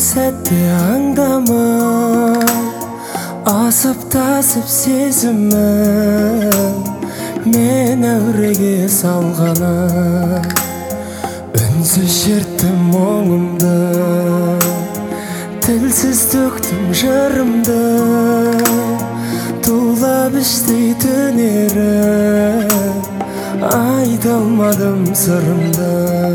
сәтте аңдама, асып тасып сезімім мен әуреге салғаны. Үнсіз шерттім мұңымды, тілсіз төктім жырымды, тулап іштей түнеріп айта алмадым сырымды.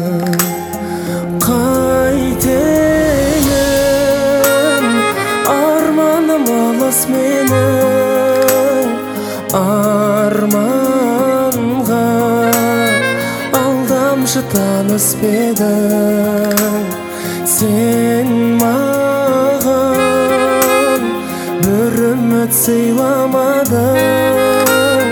Қайтейін арманым алыс менің, арманға алдамшы таныс бедің. Сен маған бір үміт сыйламадың,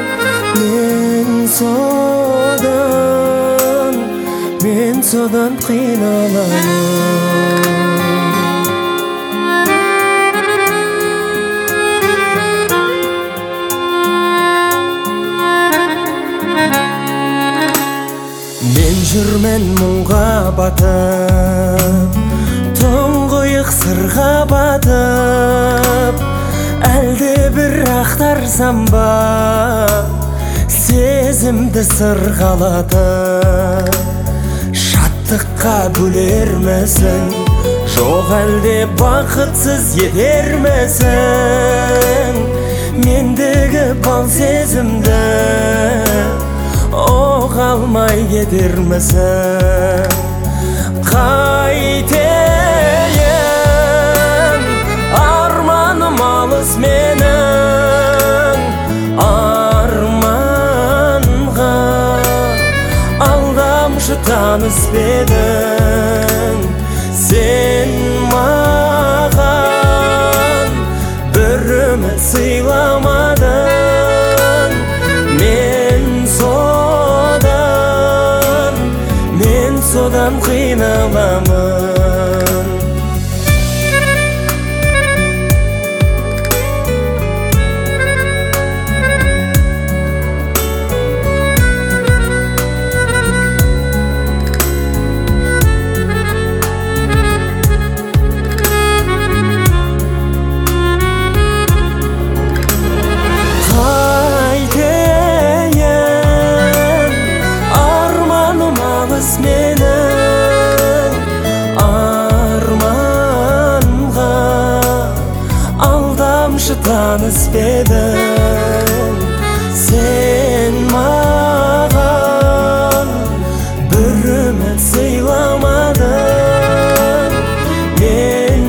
мен содан қиналамын. Мен жүрмен мұңға батып, тұңғиық сырға батып, әлде бір ақтарсам ба сезімді сырғалатып. Шаттыққа бөлермесің, жоқ әлде бақытсыз етермесің, мендегі бал сезімді оға алмай кетермесің. Қайтейін арманым алыс менің, арманға алдамшы таныс бедің. Сен маған бір үміт сыйламадың, мен содан қиналамын. Қайтейін арманым алыс менің, арманға алдамшы таныс бедің. Сен маған бір үміт сыйламадың, мен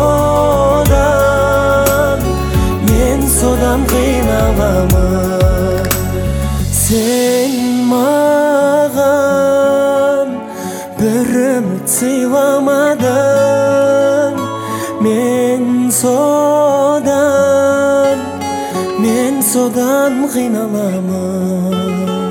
содан қиналамын. Сен маған бір үміт сыйламадың, мен содан қиналамын.